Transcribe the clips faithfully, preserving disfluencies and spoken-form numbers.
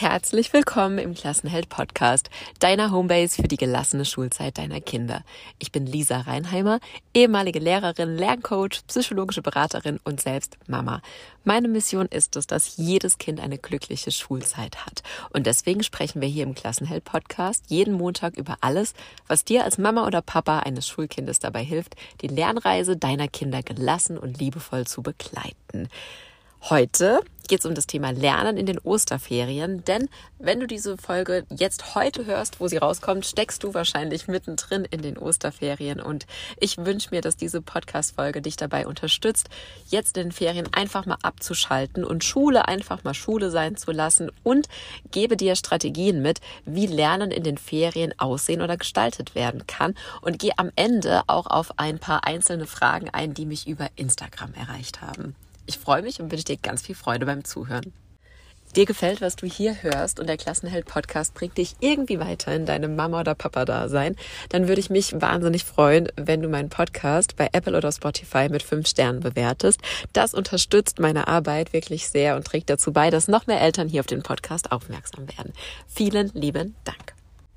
Herzlich willkommen im Klassenheld-Podcast, deiner Homebase für die gelassene Schulzeit deiner Kinder. Ich bin Lisa Reinheimer, ehemalige Lehrerin, Lerncoach, psychologische Beraterin und selbst Mama. Meine Mission ist es, dass jedes Kind eine glückliche Schulzeit hat. Und deswegen sprechen wir hier im Klassenheld-Podcast jeden Montag über alles, was dir als Mama oder Papa eines Schulkindes dabei hilft, die Lernreise deiner Kinder gelassen und liebevoll zu begleiten. Heute geht es um das Thema Lernen in den Osterferien, denn wenn du diese Folge jetzt heute hörst, wo sie rauskommt, steckst du wahrscheinlich mittendrin in den Osterferien und ich wünsche mir, dass diese Podcast-Folge dich dabei unterstützt, jetzt in den Ferien einfach mal abzuschalten und Schule einfach mal Schule sein zu lassen und gebe dir Strategien mit, wie Lernen in den Ferien aussehen oder gestaltet werden kann und gehe am Ende auch auf ein paar einzelne Fragen ein, die mich über Instagram erreicht haben. Ich freue mich und wünsche dir ganz viel Freude beim Zuhören. Dir gefällt, was du hier hörst und der Klassenheld-Podcast bringt dich irgendwie weiter in deinem Mama- oder Papa-Dasein, dann würde ich mich wahnsinnig freuen, wenn du meinen Podcast bei Apple oder Spotify mit fünf Sternen bewertest. Das unterstützt meine Arbeit wirklich sehr und trägt dazu bei, dass noch mehr Eltern hier auf den Podcast aufmerksam werden. Vielen lieben Dank.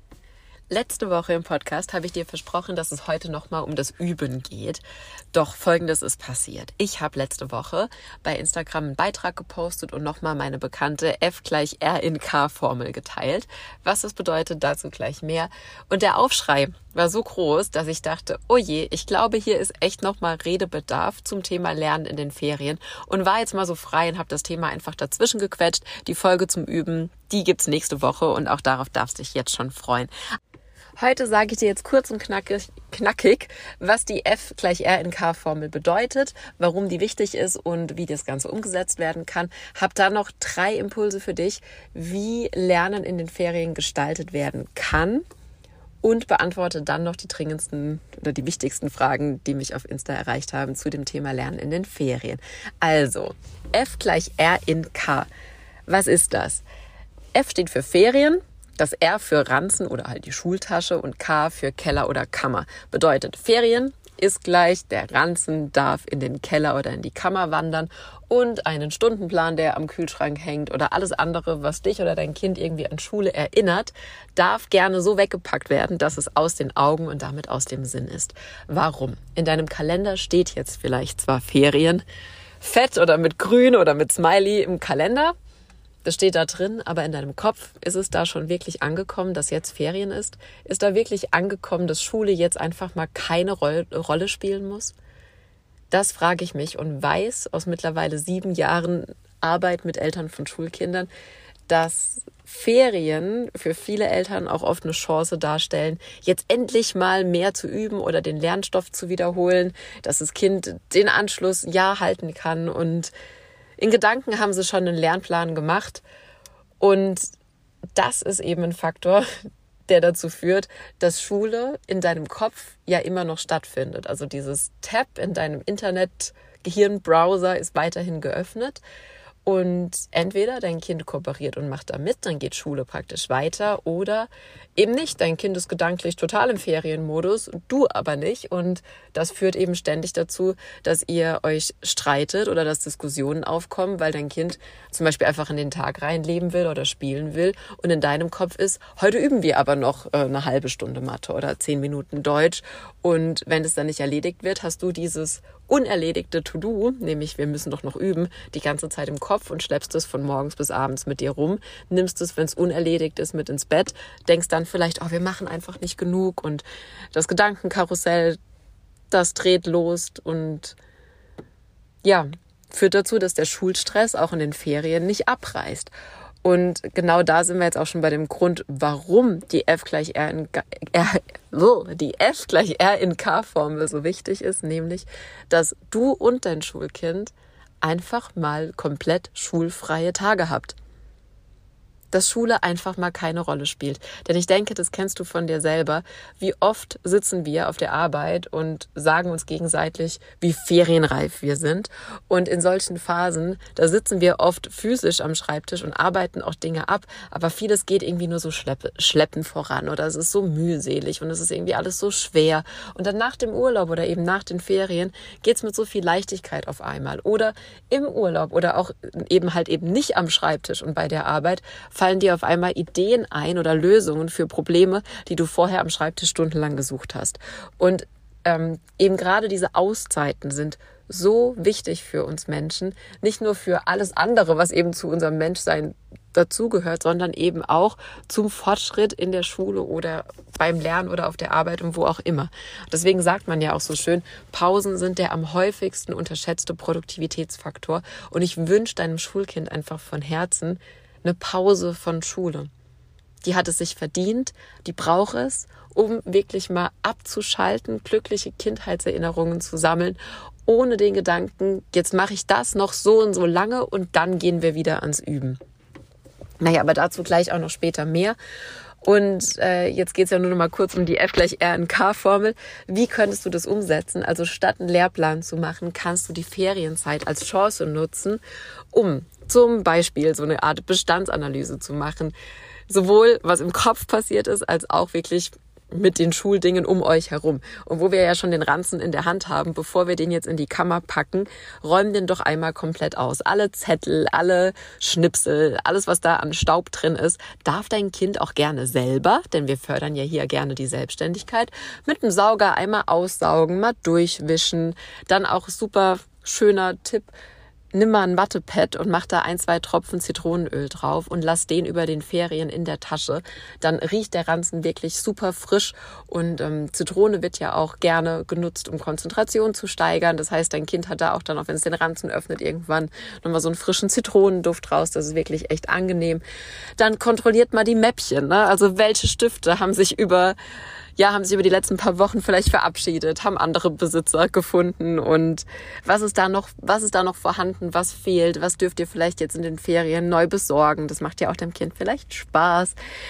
Letzte Woche im Podcast habe ich dir versprochen, dass es heute nochmal um das Üben geht. Doch Folgendes ist passiert. Ich habe letzte Woche bei Instagram einen Beitrag gepostet und nochmal meine bekannte F gleich R in K-Formel geteilt. Was das bedeutet, dazu gleich mehr. Und der Aufschrei war so groß, dass ich dachte, oh je, ich glaube, hier ist echt nochmal Redebedarf zum Thema Lernen in den Ferien. Und war jetzt mal so frei und habe das Thema einfach dazwischen gequetscht. Die Folge zum Üben, die gibt's nächste Woche und auch darauf darfst du dich jetzt schon freuen. Heute sage ich dir jetzt kurz und knackig, knackig, was die F gleich R in K-Formel bedeutet, warum die wichtig ist und wie das Ganze umgesetzt werden kann. Hab da noch drei Impulse für dich, wie Lernen in den Ferien gestaltet werden kann und beantworte dann noch die dringendsten oder die wichtigsten Fragen, die mich auf Insta erreicht haben zu dem Thema Lernen in den Ferien. Also, F gleich R in K. Was ist das? F steht für Ferien. Das R für Ranzen oder halt die Schultasche und K für Keller oder Kammer. Bedeutet, Ferien ist gleich, der Ranzen darf in den Keller oder in die Kammer wandern und einen Stundenplan, der am Kühlschrank hängt oder alles andere, was dich oder dein Kind irgendwie an Schule erinnert, darf gerne so weggepackt werden, dass es aus den Augen und damit aus dem Sinn ist. Warum? In deinem Kalender steht jetzt vielleicht zwar Ferien, fett oder mit grün oder mit Smiley im Kalender, das steht da drin, aber in deinem Kopf ist es da schon wirklich angekommen, dass jetzt Ferien ist? Ist da wirklich angekommen, dass Schule jetzt einfach mal keine Roll- Rolle spielen muss? Das frage ich mich und weiß aus mittlerweile sieben Jahren Arbeit mit Eltern von Schulkindern, dass Ferien für viele Eltern auch oft eine Chance darstellen, jetzt endlich mal mehr zu üben oder den Lernstoff zu wiederholen, dass das Kind den Anschluss ja halten kann und in Gedanken haben sie schon einen Lernplan gemacht und das ist eben ein Faktor, der dazu führt, dass Schule in deinem Kopf ja immer noch stattfindet. Also dieses Tab in deinem Internet-Gehirnbrowser ist weiterhin geöffnet und entweder dein Kind kooperiert und macht da mit, dann geht Schule praktisch weiter oder eben nicht. Dein Kind ist gedanklich total im Ferienmodus, du aber nicht und das führt eben ständig dazu, dass ihr euch streitet oder dass Diskussionen aufkommen, weil dein Kind zum Beispiel einfach in den Tag reinleben will oder spielen will und in deinem Kopf ist, heute üben wir aber noch eine halbe Stunde Mathe oder zehn Minuten Deutsch und wenn es dann nicht erledigt wird, hast du dieses unerledigte To-Do, nämlich wir müssen doch noch üben, die ganze Zeit im Kopf und schleppst es von morgens bis abends mit dir rum, nimmst es, wenn es unerledigt ist, mit ins Bett, denkst dann vielleicht, oh, wir machen einfach nicht genug und das Gedankenkarussell, das dreht los und ja, führt dazu, dass der Schulstress auch in den Ferien nicht abreißt. Und genau da sind wir jetzt auch schon bei dem Grund, warum die F gleich R in, R, die F gleich R in K-Formel so wichtig ist, nämlich, dass du und dein Schulkind einfach mal komplett schulfreie Tage habt. Dass Schule einfach mal keine Rolle spielt. Denn ich denke, das kennst du von dir selber. Wie oft sitzen wir auf der Arbeit und sagen uns gegenseitig, wie ferienreif wir sind. Und in solchen Phasen, da sitzen wir oft physisch am Schreibtisch und arbeiten auch Dinge ab. Aber vieles geht irgendwie nur so schlepp, schleppend voran oder es ist so mühselig und es ist irgendwie alles so schwer. Und dann nach dem Urlaub oder eben nach den Ferien geht's mit so viel Leichtigkeit auf einmal. Oder im Urlaub oder auch eben halt eben nicht am Schreibtisch und bei der Arbeit fallen dir auf einmal Ideen ein oder Lösungen für Probleme, die du vorher am Schreibtisch stundenlang gesucht hast. Und ähm, eben gerade diese Auszeiten sind so wichtig für uns Menschen, nicht nur für alles andere, was eben zu unserem Menschsein dazugehört, sondern eben auch zum Fortschritt in der Schule oder beim Lernen oder auf der Arbeit und wo auch immer. Deswegen sagt man ja auch so schön, Pausen sind der am häufigsten unterschätzte Produktivitätsfaktor. Und ich wünsche deinem Schulkind einfach von Herzen eine Pause von Schule. Die hat es sich verdient, die braucht es, um wirklich mal abzuschalten, glückliche Kindheitserinnerungen zu sammeln, ohne den Gedanken, jetzt mache ich das noch so und so lange und dann gehen wir wieder ans Üben. Naja, aber dazu gleich auch noch später mehr. Und äh, jetzt geht es ja nur noch mal kurz um die F gleich R in K-Formel. Wie könntest du das umsetzen? Also statt einen Lehrplan zu machen, kannst du die Ferienzeit als Chance nutzen, um zum Beispiel so eine Art Bestandsanalyse zu machen. Sowohl was im Kopf passiert ist, als auch wirklich mit den Schuldingen um euch herum. Und wo wir ja schon den Ranzen in der Hand haben, bevor wir den jetzt in die Kammer packen, räumen den doch einmal komplett aus. Alle Zettel, alle Schnipsel, alles, was da an Staub drin ist, darf dein Kind auch gerne selber, denn wir fördern ja hier gerne die Selbstständigkeit, mit dem Sauger einmal aussaugen, mal durchwischen. Dann auch super schöner Tipp, nimm mal ein Wattepad und mach da ein, zwei Tropfen Zitronenöl drauf und lass den über den Ferien in der Tasche. Dann riecht der Ranzen wirklich super frisch und ähm, Zitrone wird ja auch gerne genutzt, um Konzentration zu steigern. Das heißt, dein Kind hat da auch dann, auch wenn es den Ranzen öffnet, irgendwann nochmal so einen frischen Zitronenduft raus. Das ist wirklich echt angenehm. Dann kontrolliert mal die Mäppchen, ne? Also welche Stifte haben sich über Ja, haben sich über die letzten paar Wochen vielleicht verabschiedet, haben andere Besitzer gefunden und was ist da noch, was ist da noch vorhanden, was fehlt, was dürft ihr vielleicht jetzt in den Ferien neu besorgen? Das macht ja auch dem Kind vielleicht Spaß.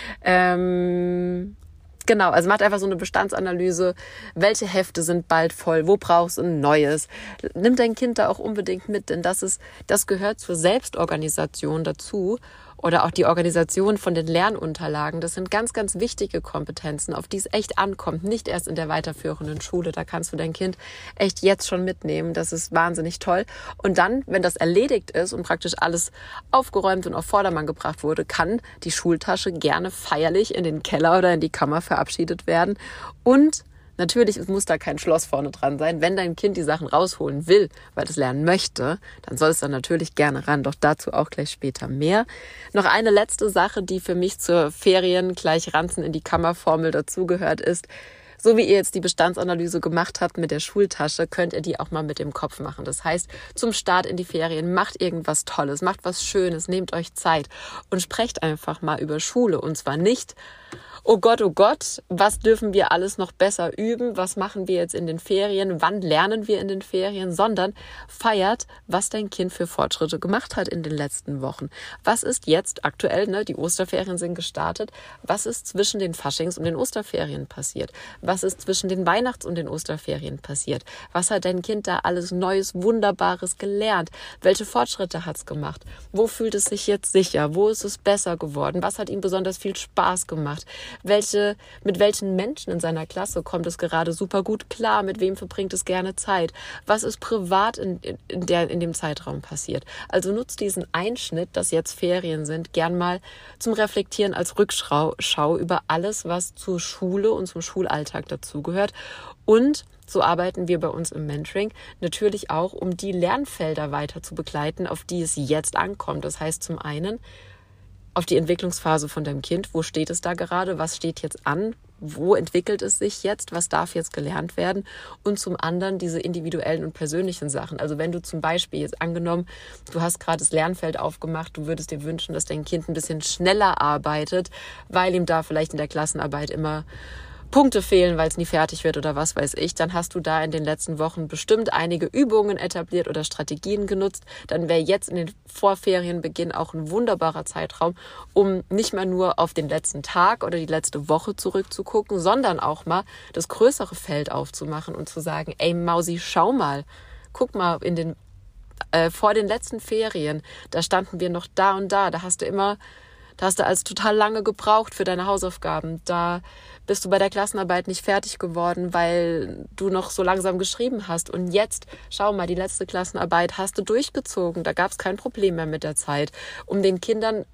Ähm, genau, also macht einfach so eine Bestandsanalyse. Welche Hefte sind bald voll? Wo brauchst du ein neues? Nimm dein Kind da auch unbedingt mit, denn das ist, das gehört zur Selbstorganisation dazu. Oder auch die Organisation von den Lernunterlagen. Das sind ganz, ganz wichtige Kompetenzen, auf die es echt ankommt. Nicht erst in der weiterführenden Schule. Da kannst du dein Kind echt jetzt schon mitnehmen. Das ist wahnsinnig toll. Und dann, wenn das erledigt ist und praktisch alles aufgeräumt und auf Vordermann gebracht wurde, kann die Schultasche gerne feierlich in den Keller oder in die Kammer verabschiedet werden. Und natürlich muss da kein Schloss vorne dran sein. Wenn dein Kind die Sachen rausholen will, weil es lernen möchte, dann soll es dann natürlich gerne ran. Doch dazu auch gleich später mehr. Noch eine letzte Sache, die für mich zur Ferien gleich Ranzen in die Kammerformel dazugehört, ist, so wie ihr jetzt die Bestandsanalyse gemacht habt mit der Schultasche, könnt ihr die auch mal mit dem Kopf machen. Das heißt, zum Start in die Ferien macht irgendwas Tolles, macht was Schönes, nehmt euch Zeit und sprecht einfach mal über Schule. Und zwar nicht, oh Gott, oh Gott, was dürfen wir alles noch besser üben? Was machen wir jetzt in den Ferien? Wann lernen wir in den Ferien? Sondern feiert, was dein Kind für Fortschritte gemacht hat in den letzten Wochen. Was ist jetzt aktuell, ne? Die Osterferien sind gestartet. Was ist zwischen den Faschings- und den Osterferien passiert? Was ist zwischen den Weihnachts- und den Osterferien passiert? Was hat dein Kind da alles Neues, Wunderbares gelernt? Welche Fortschritte hat es gemacht? Wo fühlt es sich jetzt sicher? Wo ist es besser geworden? Was hat ihm besonders viel Spaß gemacht? Welche, mit welchen Menschen in seiner Klasse kommt es gerade super gut klar? Mit wem verbringt es gerne Zeit? Was ist privat in, in, der, in dem Zeitraum passiert? Also nutzt diesen Einschnitt, dass jetzt Ferien sind, gern mal zum Reflektieren als Rückschau Schau über alles, was zur Schule und zum Schulalltag dazugehört. Und so arbeiten wir bei uns im Mentoring natürlich auch, um die Lernfelder weiter zu begleiten, auf die es jetzt ankommt. Das heißt zum einen, auf die Entwicklungsphase von deinem Kind. Wo steht es da gerade? Was steht jetzt an? Wo entwickelt es sich jetzt? Was darf jetzt gelernt werden? Und zum anderen diese individuellen und persönlichen Sachen. Also wenn du zum Beispiel jetzt angenommen, du hast gerade das Lernfeld aufgemacht, du würdest dir wünschen, dass dein Kind ein bisschen schneller arbeitet, weil ihm da vielleicht in der Klassenarbeit immer Punkte fehlen, weil es nie fertig wird oder was weiß ich, dann hast du da in den letzten Wochen bestimmt einige Übungen etabliert oder Strategien genutzt. Dann wäre jetzt in den Vorferienbeginn auch ein wunderbarer Zeitraum, um nicht mehr nur auf den letzten Tag oder die letzte Woche zurückzugucken, sondern auch mal das größere Feld aufzumachen und zu sagen, ey Mausi, schau mal, guck mal in den äh, vor den letzten Ferien, da standen wir noch da und da, da hast du immer Da hast du also total lange gebraucht für deine Hausaufgaben. Da bist du bei der Klassenarbeit nicht fertig geworden, weil du noch so langsam geschrieben hast. Und jetzt, schau mal, die letzte Klassenarbeit hast du durchgezogen. Da gab es kein Problem mehr mit der Zeit. Um den Kindern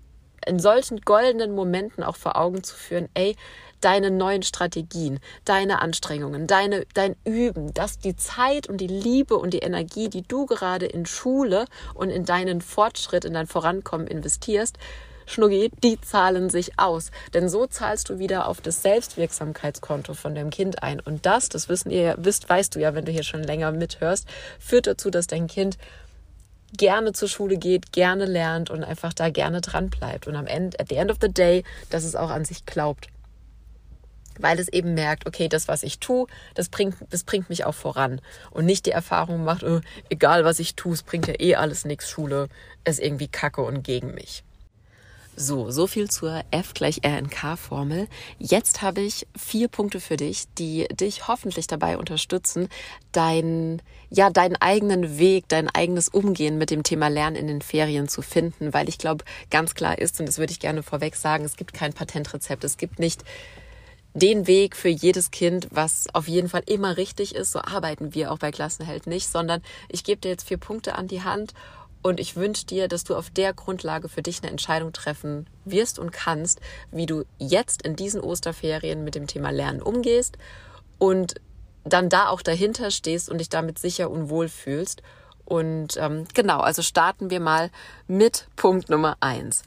in solchen goldenen Momenten auch vor Augen zu führen, ey, deine neuen Strategien, deine Anstrengungen, deine, dein Üben, dass die Zeit und die Liebe und die Energie, die du gerade in Schule und in deinen Fortschritt, in dein Vorankommen investierst, Schnuggi, die zahlen sich aus. Denn so zahlst du wieder auf das Selbstwirksamkeitskonto von deinem Kind ein. Und das, das wissen ihr, wisst, weißt du ja, wenn du hier schon länger mithörst, führt dazu, dass dein Kind gerne zur Schule geht, gerne lernt und einfach da gerne dran bleibt. Und am Ende, at the end of the day, dass es auch an sich glaubt. Weil es eben merkt, okay, das, was ich tue, das bringt, das bringt mich auch voran. Und nicht die Erfahrung macht, oh, egal was ich tue, es bringt ja eh alles nichts, Schule ist irgendwie kacke und gegen mich. So, so viel zur F gleich R in K-Formel. Jetzt habe ich vier Punkte für dich, die dich hoffentlich dabei unterstützen, dein, ja, deinen eigenen Weg, dein eigenes Umgehen mit dem Thema Lernen in den Ferien zu finden. Weil ich glaube, ganz klar ist, und das würde ich gerne vorweg sagen, es gibt kein Patentrezept, es gibt nicht den Weg für jedes Kind, was auf jeden Fall immer richtig ist. So arbeiten wir auch bei Klassenheld nicht, sondern ich gebe dir jetzt vier Punkte an die Hand und ich wünsche dir, dass du auf der Grundlage für dich eine Entscheidung treffen wirst und kannst, wie du jetzt in diesen Osterferien mit dem Thema Lernen umgehst und dann da auch dahinter stehst und dich damit sicher und wohl fühlst. Und ähm, genau, also starten wir mal mit Punkt Nummer eins.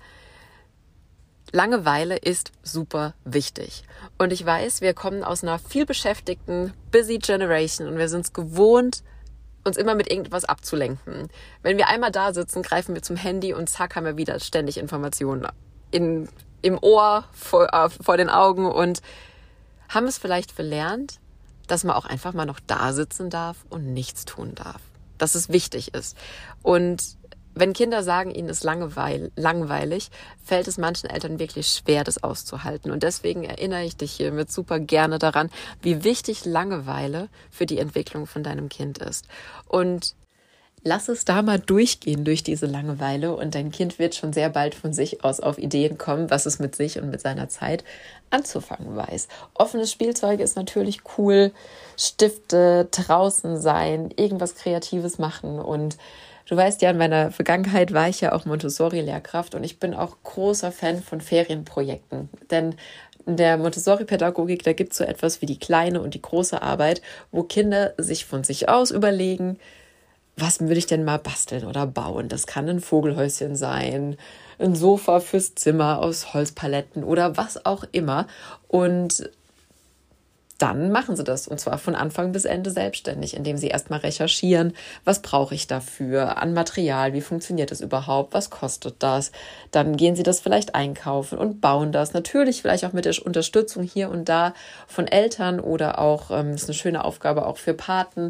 Langeweile ist super wichtig. Und ich weiß, wir kommen aus einer vielbeschäftigten, busy Generation und wir sind es gewohnt, uns immer mit irgendwas abzulenken. Wenn wir einmal da sitzen, greifen wir zum Handy und zack, haben wir wieder ständig Informationen in, im Ohr, vor, äh, vor den Augen und haben es vielleicht verlernt, dass man auch einfach mal noch da sitzen darf und nichts tun darf. Dass es wichtig ist. Und wenn Kinder sagen, ihnen ist langeweil, langweilig, fällt es manchen Eltern wirklich schwer, das auszuhalten. Und deswegen erinnere ich dich hiermit super gerne daran, wie wichtig Langeweile für die Entwicklung von deinem Kind ist. Und lass es da mal durchgehen durch diese Langeweile und dein Kind wird schon sehr bald von sich aus auf Ideen kommen, was es mit sich und mit seiner Zeit anzufangen weiß. Offenes Spielzeug ist natürlich cool, Stifte, draußen sein, irgendwas Kreatives machen und du weißt ja, in meiner Vergangenheit war ich ja auch Montessori-Lehrkraft und ich bin auch großer Fan von Ferienprojekten. Denn in der Montessori-Pädagogik, da gibt es so etwas wie die kleine und die große Arbeit, wo Kinder sich von sich aus überlegen, was würde ich denn mal basteln oder bauen? Das kann ein Vogelhäuschen sein, ein Sofa fürs Zimmer aus Holzpaletten oder was auch immer. Und dann machen sie das und zwar von Anfang bis Ende selbstständig, indem sie erstmal recherchieren, was brauche ich dafür an Material, wie funktioniert das überhaupt, was kostet das. Dann gehen sie das vielleicht einkaufen und bauen das. Natürlich vielleicht auch mit der Unterstützung hier und da von Eltern oder auch, ähm, ist eine schöne Aufgabe auch für Paten.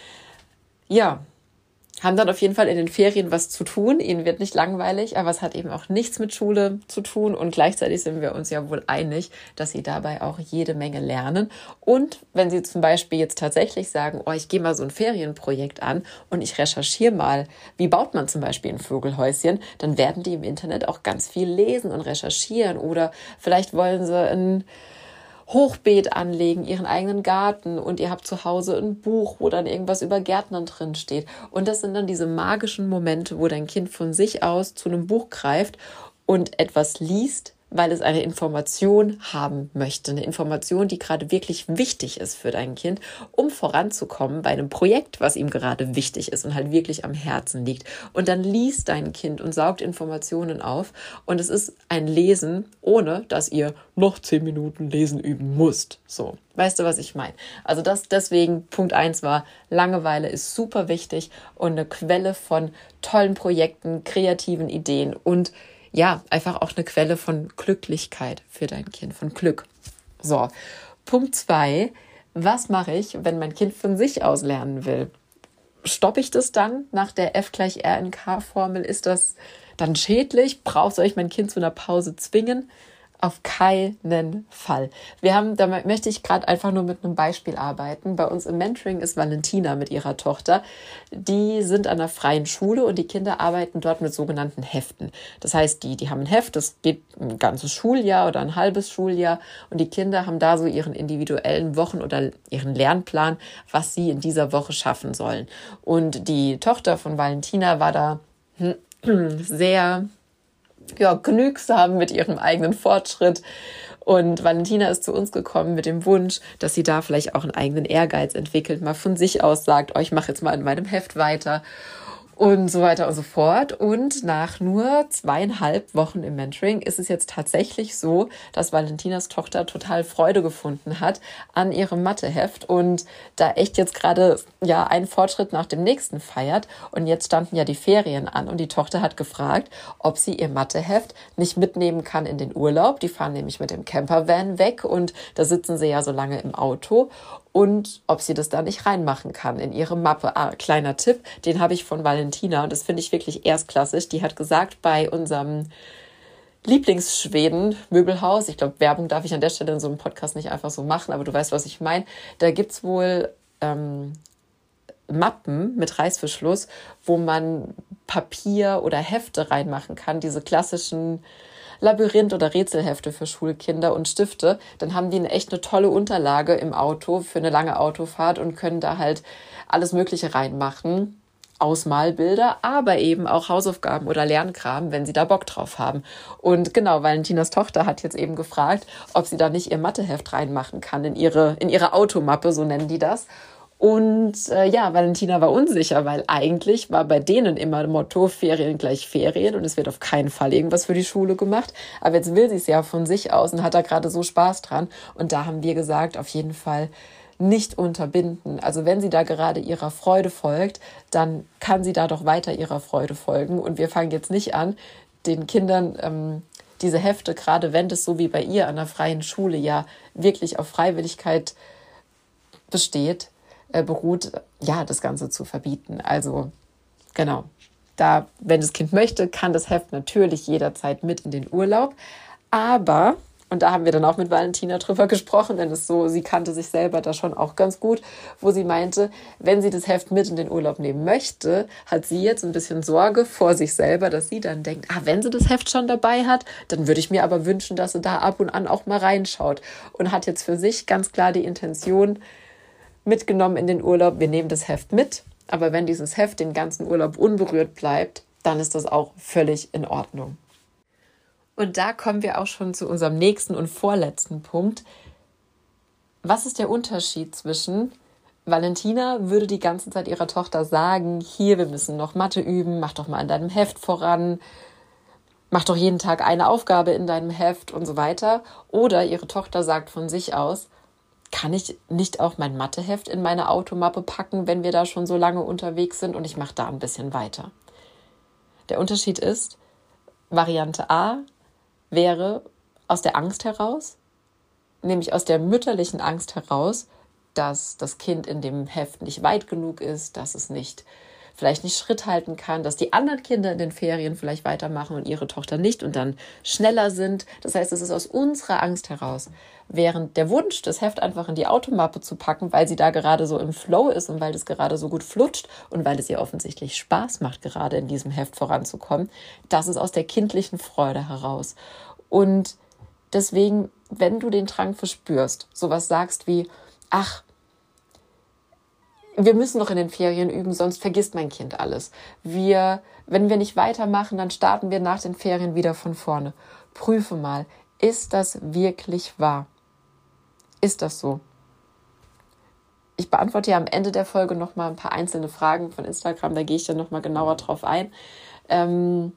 Ja, haben dann auf jeden Fall in den Ferien was zu tun. Ihnen wird nicht langweilig, aber es hat eben auch nichts mit Schule zu tun. Und gleichzeitig sind wir uns ja wohl einig, dass sie dabei auch jede Menge lernen. Und wenn sie zum Beispiel jetzt tatsächlich sagen, oh, ich gehe mal so ein Ferienprojekt an und ich recherchiere mal, wie baut man zum Beispiel ein Vogelhäuschen, dann werden die im Internet auch ganz viel lesen und recherchieren. Oder vielleicht wollen sie ein Hochbeet anlegen, ihren eigenen Garten und ihr habt zu Hause ein Buch, wo dann irgendwas über Gärtnern drin steht. Und das sind dann diese magischen Momente, wo dein Kind von sich aus zu einem Buch greift und etwas liest, weil es eine Information haben möchte. Eine Information, die gerade wirklich wichtig ist für dein Kind, um voranzukommen bei einem Projekt, was ihm gerade wichtig ist und halt wirklich am Herzen liegt. Und dann liest dein Kind und saugt Informationen auf. Und es ist ein Lesen, ohne dass ihr noch zehn Minuten lesen üben müsst. So, weißt du, was ich meine? Also das deswegen, Punkt eins war, Langeweile ist super wichtig und eine Quelle von tollen Projekten, kreativen Ideen und ja, einfach auch eine Quelle von Glücklichkeit für dein Kind, von Glück. So, Punkt zwei. Was mache ich, wenn mein Kind von sich aus lernen will? Stoppe ich das dann nach der F gleich R in K-Formel? Ist das dann schädlich? Brauche soll ich mein Kind zu einer Pause zwingen? Auf keinen Fall. Wir haben, da möchte ich gerade einfach nur mit einem Beispiel arbeiten. Bei uns im Mentoring ist Valentina mit ihrer Tochter. Die sind an einer freien Schule und die Kinder arbeiten dort mit sogenannten Heften. Das heißt, die, die haben ein Heft, das geht ein ganzes Schuljahr oder ein halbes Schuljahr und die Kinder haben da so ihren individuellen Wochen- oder ihren Lernplan, was sie in dieser Woche schaffen sollen. Und die Tochter von Valentina war da sehr ja, genügsam mit ihrem eigenen Fortschritt. Und Valentina ist zu uns gekommen mit dem Wunsch, dass sie da vielleicht auch einen eigenen Ehrgeiz entwickelt, mal von sich aus sagt, oh, ich mache jetzt mal in meinem Heft weiter und so weiter und so fort. Und nach nur zweieinhalb Wochen im Mentoring ist es jetzt tatsächlich so, dass Valentinas Tochter total Freude gefunden hat an ihrem Matheheft und da echt jetzt gerade ja einen Fortschritt nach dem nächsten feiert. Und jetzt standen ja die Ferien an und die Tochter hat gefragt, ob sie ihr Matheheft nicht mitnehmen kann in den Urlaub. Die fahren nämlich mit dem Campervan weg und da sitzen sie ja so lange im Auto. Und ob sie das da nicht reinmachen kann in ihre Mappe. Ah, kleiner Tipp, den habe ich von Valentina und das finde ich wirklich erstklassig. Die hat gesagt, bei unserem Lieblingsschweden-Möbelhaus, ich glaube, Werbung darf ich an der Stelle in so einem Podcast nicht einfach so machen, aber du weißt, was ich meine, da gibt's wohl ähm, Mappen mit Reißverschluss, wo man Papier oder Hefte reinmachen kann, diese klassischen Labyrinth- oder Rätselhefte für Schulkinder und Stifte, dann haben die eine echt eine tolle Unterlage im Auto für eine lange Autofahrt und können da halt alles Mögliche reinmachen. Ausmalbilder, aber eben auch Hausaufgaben oder Lernkram, wenn sie da Bock drauf haben. Und genau, Valentinas Tochter hat jetzt eben gefragt, ob sie da nicht ihr Matheheft reinmachen kann in ihre, in ihre Automappe, so nennen die das. Und äh, ja, Valentina war unsicher, weil eigentlich war bei denen immer Motto Ferien gleich Ferien und es wird auf keinen Fall irgendwas für die Schule gemacht. Aber jetzt will sie es ja von sich aus und hat da gerade so Spaß dran. Und da haben wir gesagt, auf jeden Fall nicht unterbinden. Also wenn sie da gerade ihrer Freude folgt, dann kann sie da doch weiter ihrer Freude folgen. Und wir fangen jetzt nicht an, den Kindern ähm, diese Hefte, gerade wenn das so wie bei ihr an der freien Schule ja wirklich auf Freiwilligkeit besteht, beruht, ja, das Ganze zu verbieten. Also, genau. Da, wenn das Kind möchte, kann das Heft natürlich jederzeit mit in den Urlaub. Aber, und da haben wir dann auch mit Valentina drüber gesprochen, denn es so, sie kannte sich selber da schon auch ganz gut, wo sie meinte, wenn sie das Heft mit in den Urlaub nehmen möchte, hat sie jetzt ein bisschen Sorge vor sich selber, dass sie dann denkt, ah, wenn sie das Heft schon dabei hat, dann würde ich mir aber wünschen, dass sie da ab und an auch mal reinschaut. Und hat jetzt für sich ganz klar die Intention mitgenommen in den Urlaub, wir nehmen das Heft mit, aber wenn dieses Heft den ganzen Urlaub unberührt bleibt, dann ist das auch völlig in Ordnung. Und da kommen wir auch schon zu unserem nächsten und vorletzten Punkt. Was ist der Unterschied zwischen Valentina würde die ganze Zeit ihrer Tochter sagen, hier, wir müssen noch Mathe üben, mach doch mal an deinem Heft voran, mach doch jeden Tag eine Aufgabe in deinem Heft und so weiter. Oder ihre Tochter sagt von sich aus, kann ich nicht auch mein Matheheft in meine Automappe packen, wenn wir da schon so lange unterwegs sind und ich mache da ein bisschen weiter. Der Unterschied ist, Variante A wäre aus der Angst heraus, nämlich aus der mütterlichen Angst heraus, dass das Kind in dem Heft nicht weit genug ist, dass es nicht vielleicht nicht Schritt halten kann, dass die anderen Kinder in den Ferien vielleicht weitermachen und ihre Tochter nicht und dann schneller sind. Das heißt, es ist aus unserer Angst heraus. Während der Wunsch, das Heft einfach in die Automappe zu packen, weil sie da gerade so im Flow ist und weil das gerade so gut flutscht und weil es ihr offensichtlich Spaß macht, gerade in diesem Heft voranzukommen, das ist aus der kindlichen Freude heraus. Und deswegen, wenn du den Drang verspürst, sowas sagst wie, ach, wir müssen noch in den Ferien üben, sonst vergisst mein Kind alles. Wir, wenn wir nicht weitermachen, dann starten wir nach den Ferien wieder von vorne. Prüfe mal, ist das wirklich wahr? Ist das so? Ich beantworte ja am Ende der Folge nochmal ein paar einzelne Fragen von Instagram, da gehe ich dann nochmal genauer drauf ein. Ähm,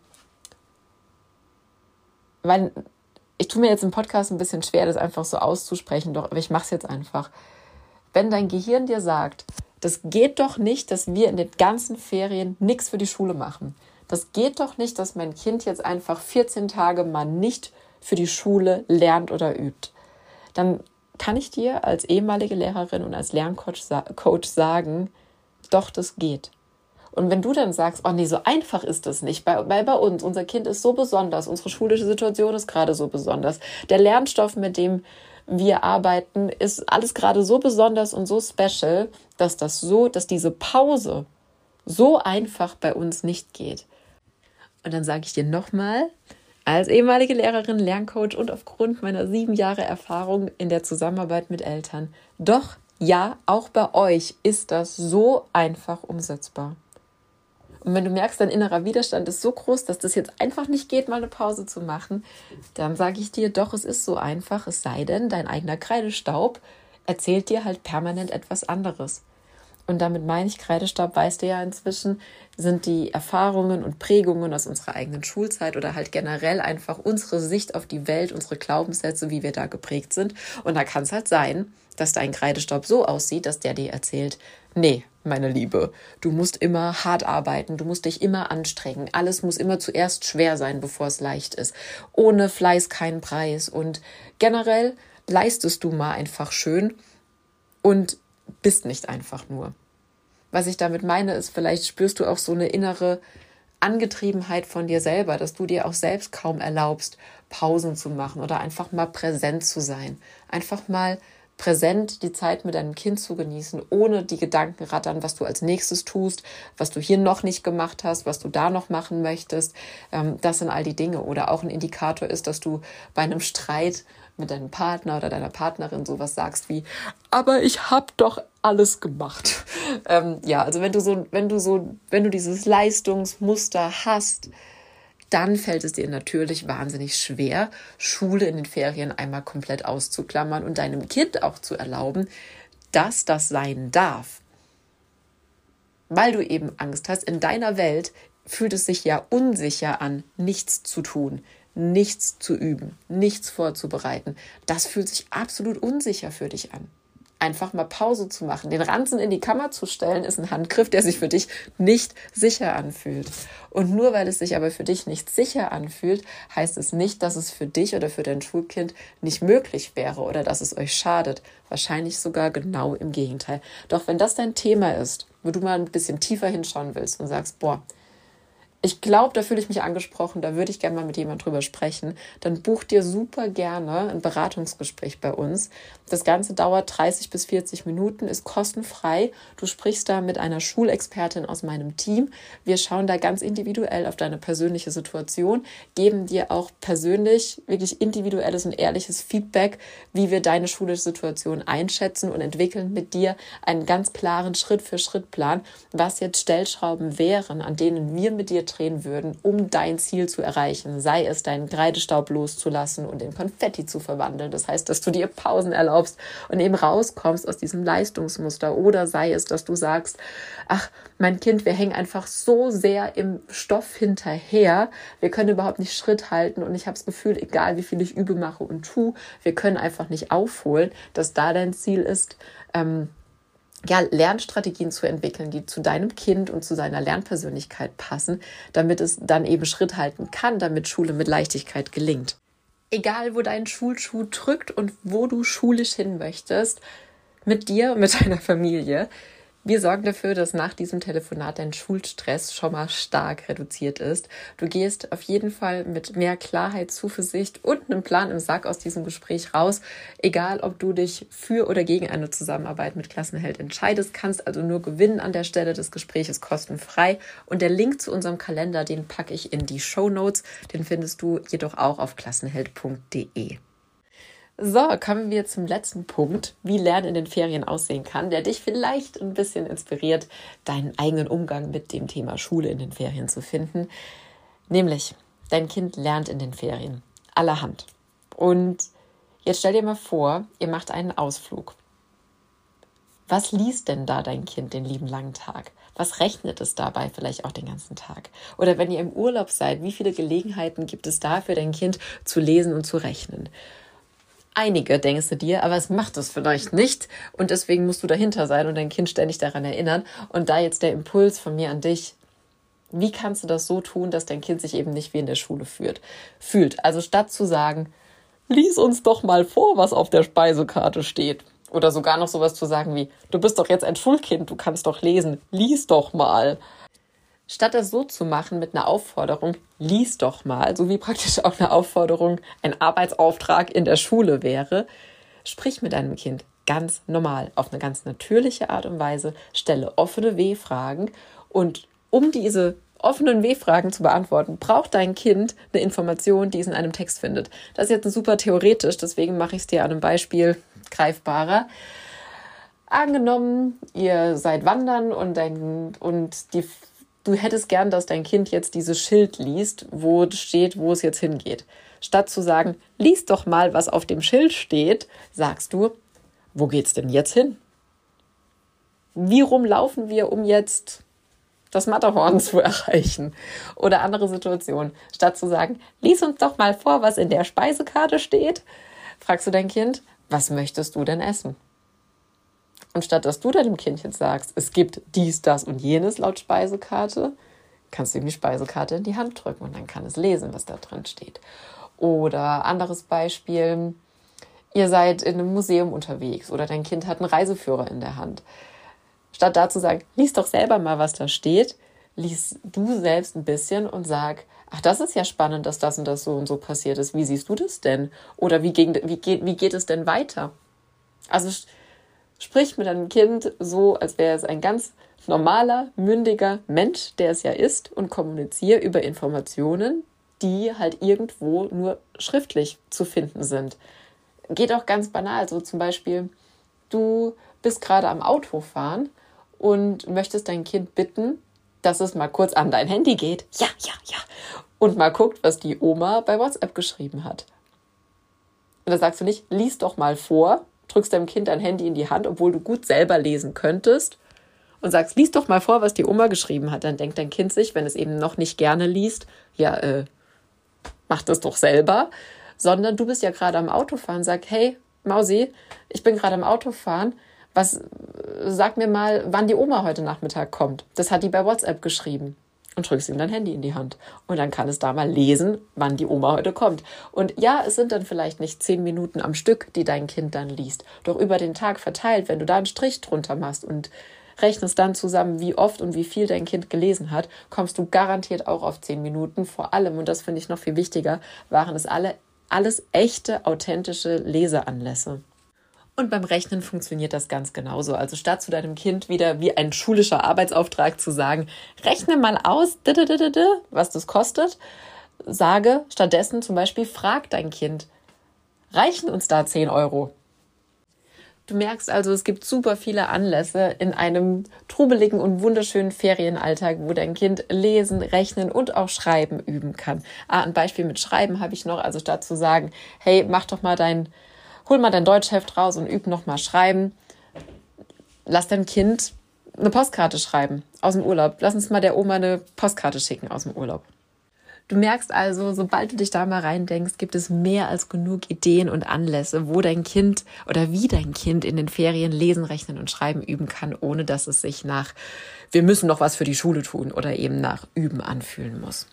weil ich tue mir jetzt im Podcast ein bisschen schwer, das einfach so auszusprechen, doch, aber ich mache es jetzt einfach. Wenn dein Gehirn dir sagt, das geht doch nicht, dass wir in den ganzen Ferien nichts für die Schule machen. Das geht doch nicht, dass mein Kind jetzt einfach vierzehn Tage mal nicht für die Schule lernt oder übt. Dann kann ich dir als ehemalige Lehrerin und als Lerncoach Coach sagen, doch, das geht. Und wenn du dann sagst, oh nee, so einfach ist das nicht, weil bei, bei uns, unser Kind ist so besonders, unsere schulische Situation ist gerade so besonders, der Lernstoff, mit dem wir arbeiten, ist alles gerade so besonders und so special, dass das so, dass diese Pause so einfach bei uns nicht geht. Und dann sage ich dir nochmal, als ehemalige Lehrerin, Lerncoach und aufgrund meiner sieben Jahre Erfahrung in der Zusammenarbeit mit Eltern, doch, ja, auch bei euch ist das so einfach umsetzbar. Und wenn du merkst, dein innerer Widerstand ist so groß, dass das jetzt einfach nicht geht, mal eine Pause zu machen, dann sage ich dir, doch, es ist so einfach, es sei denn, dein eigener Kreidestaub erzählt dir halt permanent etwas anderes. Und damit meine ich, Kreidestaub, weißt du ja inzwischen, sind die Erfahrungen und Prägungen aus unserer eigenen Schulzeit oder halt generell einfach unsere Sicht auf die Welt, unsere Glaubenssätze, wie wir da geprägt sind. Und da kann es halt sein, dass dein Kreidestaub so aussieht, dass der dir erzählt, nee, meine Liebe, du musst immer hart arbeiten, du musst dich immer anstrengen, alles muss immer zuerst schwer sein, bevor es leicht ist. Ohne Fleiß kein Preis und generell leistest du mal einfach schön und bist nicht einfach nur. Was ich damit meine, ist, vielleicht spürst du auch so eine innere Angetriebenheit von dir selber, dass du dir auch selbst kaum erlaubst, Pausen zu machen oder einfach mal präsent zu sein. Einfach mal präsent die Zeit mit deinem Kind zu genießen, ohne die Gedanken rattern, was du als nächstes tust, was du hier noch nicht gemacht hast, was du da noch machen möchtest. Das sind all die Dinge. Oder auch ein Indikator ist, dass du bei einem Streit mit deinem Partner oder deiner Partnerin sowas sagst wie, aber ich habe doch alles gemacht. Ähm, ja, also wenn du so, wenn du so, wenn du dieses Leistungsmuster hast, dann fällt es dir natürlich wahnsinnig schwer, Schule in den Ferien einmal komplett auszuklammern und deinem Kind auch zu erlauben, dass das sein darf. Weil du eben Angst hast, in deiner Welt fühlt es sich ja unsicher an, nichts zu tun, nichts zu üben, nichts vorzubereiten. Das fühlt sich absolut unsicher für dich an. Einfach mal Pause zu machen, den Ranzen in die Kammer zu stellen, ist ein Handgriff, der sich für dich nicht sicher anfühlt. Und nur weil es sich aber für dich nicht sicher anfühlt, heißt es nicht, dass es für dich oder für dein Schulkind nicht möglich wäre oder dass es euch schadet. Wahrscheinlich sogar genau im Gegenteil. Doch wenn das dein Thema ist, wo du mal ein bisschen tiefer hinschauen willst und sagst, boah, ich glaube, da fühle ich mich angesprochen, da würde ich gerne mal mit jemand drüber sprechen, dann buch dir super gerne ein Beratungsgespräch bei uns. Das Ganze dauert dreißig bis vierzig Minuten, ist kostenfrei. Du sprichst da mit einer Schulexpertin aus meinem Team. Wir schauen da ganz individuell auf deine persönliche Situation, geben dir auch persönlich wirklich individuelles und ehrliches Feedback, wie wir deine schulische Situation einschätzen und entwickeln mit dir einen ganz klaren Schritt-für-Schritt-Plan, was jetzt Stellschrauben wären, an denen wir mit dir drehen würden, um dein Ziel zu erreichen. Sei es, deinen Kreidestaub loszulassen und in Konfetti zu verwandeln. Das heißt, dass du dir Pausen erlaubst und eben rauskommst aus diesem Leistungsmuster. Oder sei es, dass du sagst, ach, mein Kind, wir hängen einfach so sehr im Stoff hinterher. Wir können überhaupt nicht Schritt halten und ich habe das Gefühl, egal wie viel ich übe, mache und tue, wir können einfach nicht aufholen, dass da dein Ziel ist, ähm, ja, Lernstrategien zu entwickeln, die zu deinem Kind und zu seiner Lernpersönlichkeit passen, damit es dann eben Schritt halten kann, damit Schule mit Leichtigkeit gelingt. Egal, wo dein Schulschuh drückt und wo du schulisch hin möchtest, mit dir, mit deiner Familie, wir sorgen dafür, dass nach diesem Telefonat dein Schulstress schon mal stark reduziert ist. Du gehst auf jeden Fall mit mehr Klarheit, Zuversicht und einem Plan im Sack aus diesem Gespräch raus. Egal, ob du dich für oder gegen eine Zusammenarbeit mit Klassenheld entscheidest, kannst also nur gewinnen an der Stelle. Das Gespräch ist kostenfrei und der Link zu unserem Kalender, den packe ich in die Shownotes. Den findest du jedoch auch auf klassenheld punkt de. So, kommen wir zum letzten Punkt, wie Lernen in den Ferien aussehen kann, der dich vielleicht ein bisschen inspiriert, deinen eigenen Umgang mit dem Thema Schule in den Ferien zu finden. Nämlich, dein Kind lernt in den Ferien allerhand. Und jetzt stell dir mal vor, ihr macht einen Ausflug. Was liest denn da dein Kind den lieben langen Tag? Was rechnet es dabei vielleicht auch den ganzen Tag? Oder wenn ihr im Urlaub seid, wie viele Gelegenheiten gibt es da für dein Kind zu lesen und zu rechnen? Einige, denkst du dir, aber es macht es vielleicht nicht und deswegen musst du dahinter sein und dein Kind ständig daran erinnern. Und da jetzt der Impuls von mir an dich, wie kannst du das so tun, dass dein Kind sich eben nicht wie in der Schule fühlt? fühlt? Also statt zu sagen, lies uns doch mal vor, was auf der Speisekarte steht. Oder sogar noch sowas zu sagen wie, du bist doch jetzt ein Schulkind, du kannst doch lesen, lies doch mal. Statt das so zu machen mit einer Aufforderung, lies doch mal, so wie praktisch auch eine Aufforderung, ein Arbeitsauftrag in der Schule wäre, sprich mit deinem Kind ganz normal, auf eine ganz natürliche Art und Weise, stelle offene W-Fragen und um diese offenen W-Fragen zu beantworten, braucht dein Kind eine Information, die es in einem Text findet. Das ist jetzt super theoretisch, deswegen mache ich es dir an einem Beispiel greifbarer. Angenommen, ihr seid wandern und, dein, und die du hättest gern, dass dein Kind jetzt dieses Schild liest, wo steht, wo es jetzt hingeht. Statt zu sagen, lies doch mal, was auf dem Schild steht, sagst du, wo geht's denn jetzt hin? Wie rum laufen wir, um jetzt das Matterhorn zu erreichen? Oder andere Situationen. Statt zu sagen, lies uns doch mal vor, was in der Speisekarte steht, fragst du dein Kind, was möchtest du denn essen? Und statt dass du deinem Kind jetzt sagst, es gibt dies, das und jenes laut Speisekarte, kannst du ihm die Speisekarte in die Hand drücken und dann kann es lesen, was da drin steht. Oder anderes Beispiel, ihr seid in einem Museum unterwegs oder dein Kind hat einen Reiseführer in der Hand. Statt da zu sagen, lies doch selber mal, was da steht, lies du selbst ein bisschen und sag, ach, das ist ja spannend, dass das und das so und so passiert ist. Wie siehst du das denn? Oder wie, gegen, wie, geht, wie geht es denn weiter? Also sprich mit deinem Kind so, als wäre es ein ganz normaler, mündiger Mensch, der es ja ist, und kommuniziere über Informationen, die halt irgendwo nur schriftlich zu finden sind. Geht auch ganz banal, so zum Beispiel, du bist gerade am Autofahren und möchtest dein Kind bitten, dass es mal kurz an dein Handy geht. Ja, ja, ja. Und mal guckt, was die Oma bei WhatsApp geschrieben hat. Und da sagst du nicht, lies doch mal vor, drückst deinem Kind dein Handy in die Hand, obwohl du gut selber lesen könntest, und sagst, lies doch mal vor, was die Oma geschrieben hat. Dann denkt dein Kind sich, wenn es eben noch nicht gerne liest, ja, äh, mach das doch selber. Sondern du bist ja gerade am Autofahren, sag, hey, Mausi, ich bin gerade am Autofahren, was, sag mir mal, wann die Oma heute Nachmittag kommt. Das hat die bei WhatsApp geschrieben. Und drückst ihm dein Handy in die Hand. Und dann kann es da mal lesen, wann die Oma heute kommt. Und ja, es sind dann vielleicht nicht zehn Minuten am Stück, die dein Kind dann liest. Doch über den Tag verteilt, wenn du da einen Strich drunter machst und rechnest dann zusammen, wie oft und wie viel dein Kind gelesen hat, kommst du garantiert auch auf zehn Minuten. Vor allem, und das finde ich noch viel wichtiger, waren es alle, alles echte, authentische Leseanlässe. Und beim Rechnen funktioniert das ganz genauso. Also statt zu deinem Kind wieder wie ein schulischer Arbeitsauftrag zu sagen, rechne mal aus, was das kostet, sage stattdessen zum Beispiel, frag dein Kind, reichen uns da zehn Euro? Du merkst also, es gibt super viele Anlässe in einem trubeligen und wunderschönen Ferienalltag, wo dein Kind lesen, rechnen und auch schreiben üben kann. Ah, ein Beispiel mit Schreiben habe ich noch. Also statt zu sagen, hey, mach doch mal dein Hol mal dein Deutschheft raus und üb noch mal schreiben. Lass dein Kind eine Postkarte schreiben aus dem Urlaub. Lass uns mal der Oma eine Postkarte schicken aus dem Urlaub. Du merkst also, sobald du dich da mal reindenkst, gibt es mehr als genug Ideen und Anlässe, wo dein Kind oder wie dein Kind in den Ferien lesen, rechnen und schreiben üben kann, ohne dass es sich nach, wir müssen noch was für die Schule tun oder eben nach üben anfühlen muss.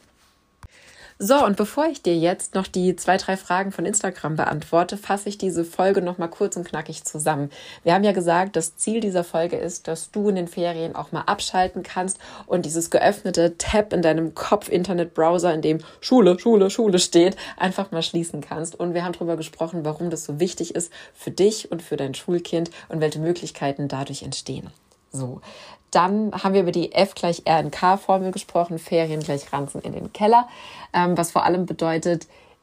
So, und bevor ich dir jetzt noch die zwei, drei Fragen von Instagram beantworte, fasse ich diese Folge noch mal kurz und knackig zusammen. Wir haben ja gesagt, das Ziel dieser Folge ist, dass du in den Ferien auch mal abschalten kannst und dieses geöffnete Tab in deinem Kopf-Internet-Browser, in dem Schule, Schule, Schule steht, einfach mal schließen kannst. Und wir haben darüber gesprochen, warum das so wichtig ist für dich und für dein Schulkind und welche Möglichkeiten dadurch entstehen. So, dann haben wir über die F gleich R in K-Formel gesprochen, Ferien gleich Ranzen in den Keller, ähm, was vor allem bedeutet,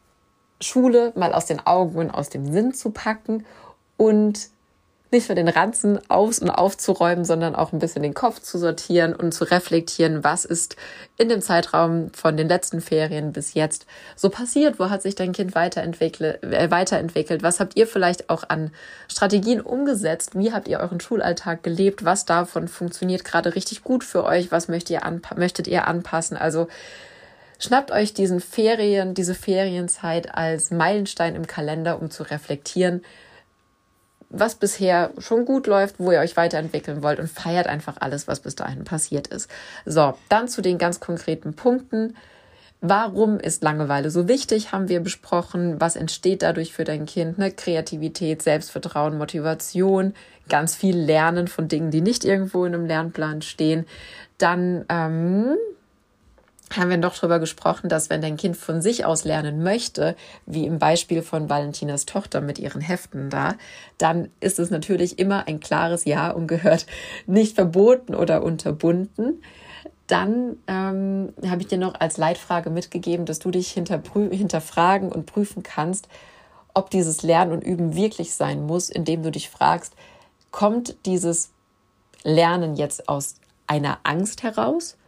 Schule mal aus den Augen und aus dem Sinn zu packen und nicht nur den Ranzen aus- und aufzuräumen, sondern auch ein bisschen den Kopf zu sortieren und zu reflektieren, was ist in dem Zeitraum von den letzten Ferien bis jetzt so passiert, wo hat sich dein Kind weiterentwickelt, äh, weiterentwickelt, was habt ihr vielleicht auch an Strategien umgesetzt, wie habt ihr euren Schulalltag gelebt, was davon funktioniert gerade richtig gut für euch, was möchtet ihr, anpa- möchtet ihr anpassen, also schnappt euch diesen Ferien, diese Ferienzeit als Meilenstein im Kalender, um zu reflektieren, was bisher schon gut läuft, wo ihr euch weiterentwickeln wollt und feiert einfach alles, was bis dahin passiert ist. So, dann zu den ganz konkreten Punkten. Warum ist Langeweile so wichtig, haben wir besprochen. Was entsteht dadurch für dein Kind? Ne? Kreativität, Selbstvertrauen, Motivation, ganz viel Lernen von Dingen, die nicht irgendwo in einem Lernplan stehen. Dann ähm, haben wir noch darüber gesprochen, dass wenn dein Kind von sich aus lernen möchte, wie im Beispiel von Valentinas Tochter mit ihren Heften da, dann ist es natürlich immer ein klares Ja und gehört nicht verboten oder unterbunden. Dann ähm, habe ich dir noch als Leitfrage mitgegeben, dass du dich hinterprü- hinterfragen und prüfen kannst, ob dieses Lernen und Üben wirklich sein muss, indem du dich fragst, kommt dieses Lernen jetzt aus einer Angst heraus,